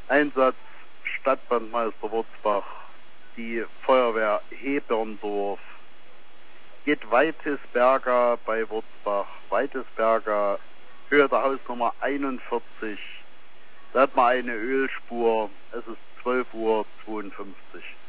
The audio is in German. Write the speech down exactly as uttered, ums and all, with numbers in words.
Einsatz Stadtbrandmeister Wurzbach, die Feuerwehr Heberndorf. Geht Weitesberger bei Wurzbach, Weitesberger, Höhe der Hausnummer einundvierzig. Da hat man eine Ölspur, es ist zwölf Uhr zweiundfünfzig.